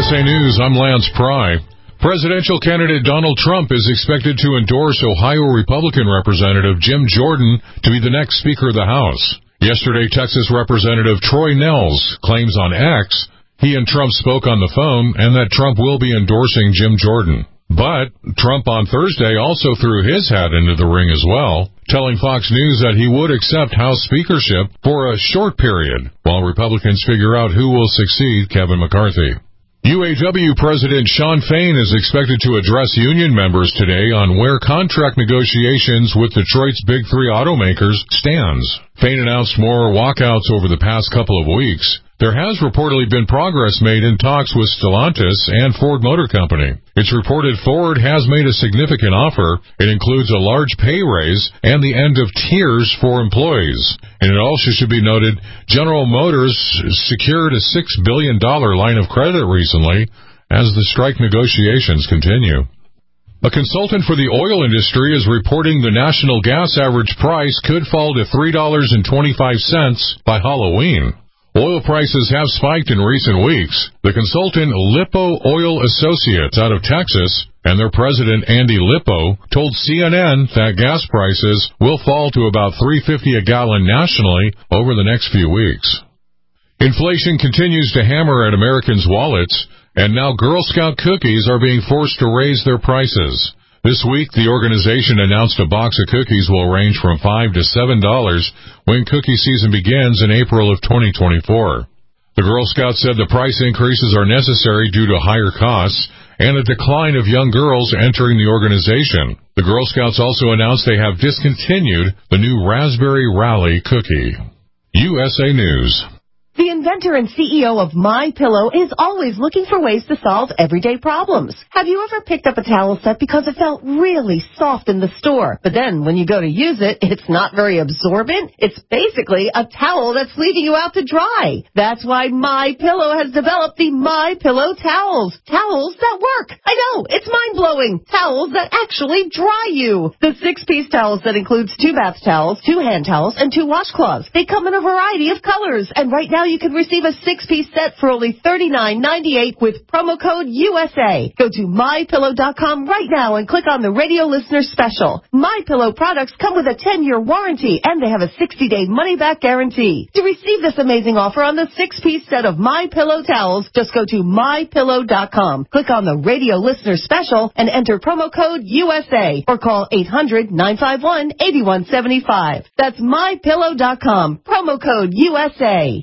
USA News, I'm Lance Pry. Presidential candidate Donald Trump is expected to endorse Ohio Republican Representative Jim Jordan to be the next Speaker of the House. Yesterday, Texas Representative Troy Nehls claims on X he and Trump spoke on the phone and that Trump will be endorsing Jim Jordan. But Trump on Thursday also threw his hat into the ring as well, telling Fox News that he would accept House speakership for a short period while Republicans figure out who will succeed Kevin McCarthy. UAW President Shawn Fain is expected to address union members today on where contract negotiations with Detroit's Big Three automakers stands. Fain announced more walkouts over the past couple of weeks. There has reportedly been progress made in talks with Stellantis and Ford Motor Company. It's reported Ford has made a significant offer. It includes a large pay raise and the end of tiers for employees. And it also should be noted, General Motors secured a $6 billion line of credit recently as the strike negotiations continue. A consultant for the oil industry is reporting the national gas average price could fall to $3.25 by Halloween. Oil prices have spiked in recent weeks. The consultant Lippo Oil Associates out of Texas and their president Andy Lippo told CNN that gas prices will fall to about $3.50 a gallon nationally over the next few weeks. Inflation continues to hammer at Americans' wallets, and now Girl Scout cookies are being forced to raise their prices. This week, the organization announced a box of cookies will range from $5 to $7 when cookie season begins in April of 2024. The Girl Scouts said the price increases are necessary due to higher costs and a decline of young girls entering the organization. The Girl Scouts also announced they have discontinued the new Raspberry Rally cookie. USA News. The inventor and CEO of MyPillow is always looking for ways to solve everyday problems. Have you ever picked up a towel set because it felt really soft in the store, but then when you go to use it, it's not very absorbent? It's basically a towel that's leaving you out to dry. That's why MyPillow has developed the MyPillow towels. Towels that work. I know, it's mind-blowing. Towels that actually dry you. The 6-piece towel set includes 2 bath towels, 2 hand towels, and 2 washcloths. They come in a variety of colors, and right now you can receive a 6-piece set for only $39.98 with promo code USA. Go to MyPillow.com right now and click on the radio listener special. MyPillow products come with a 10-year warranty, and they have a 60-day money-back guarantee. To receive this amazing offer on the 6-piece set of MyPillow towels, just go to MyPillow.com. Click on the radio listener special and enter promo code USA or call 800-951-8175. That's MyPillow.com. Promo code USA.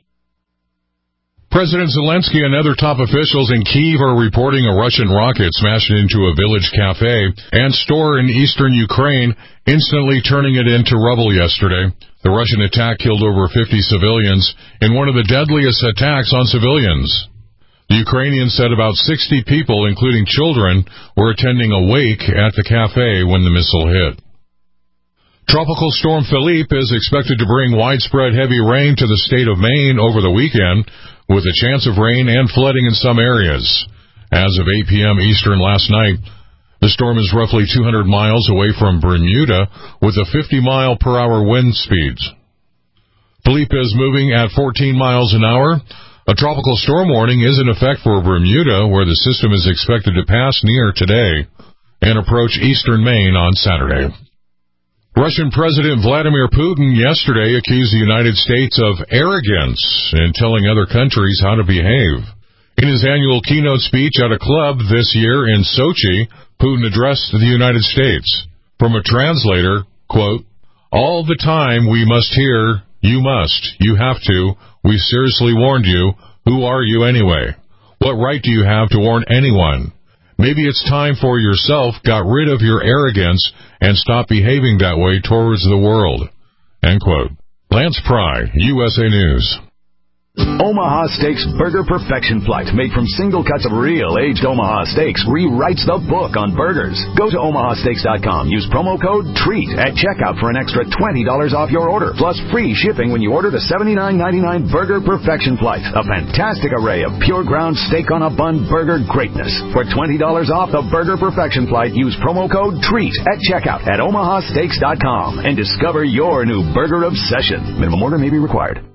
President Zelensky and other top officials in Kyiv are reporting a Russian rocket smashed into a village cafe and store in eastern Ukraine, instantly turning it into rubble yesterday. The Russian attack killed over 50 civilians in one of the deadliest attacks on civilians. The Ukrainians said about 60 people, including children, were attending a wake at the cafe when the missile hit. Tropical Storm Philippe is expected to bring widespread heavy rain to the state of Maine over the weekend, with a chance of rain and flooding in some areas. As of 8 p.m. Eastern last night, the storm is roughly 200 miles away from Bermuda with a 50-mile-per-hour wind speeds. Philippe is moving at 14 miles an hour. A tropical storm warning is in effect for Bermuda, where the system is expected to pass near today and approach eastern Maine on Saturday. Russian President Vladimir Putin yesterday accused the United States of arrogance in telling other countries how to behave. In his annual keynote speech at a club this year in Sochi, Putin addressed the United States. From a translator, quote, "All the time we must hear, you must, you have to, we seriously warned you, who are you anyway? What right do you have to warn anyone? Maybe it's time for yourself got rid of your arrogance and stop behaving that way towards the world." End quote. Lance Pry, USA News. Omaha Steaks Burger Perfection Flight, made from single cuts of real aged Omaha steaks, rewrites the book on burgers. Go to omahasteaks.com. Use promo code TREAT at checkout for an extra $20 off your order, plus free shipping when you order the $79.99 Burger Perfection Flight. A fantastic array of pure ground steak on a bun burger greatness. For $20 off the Burger Perfection Flight, use promo code TREAT at checkout at omahasteaks.com and discover your new burger obsession. Minimum order may be required.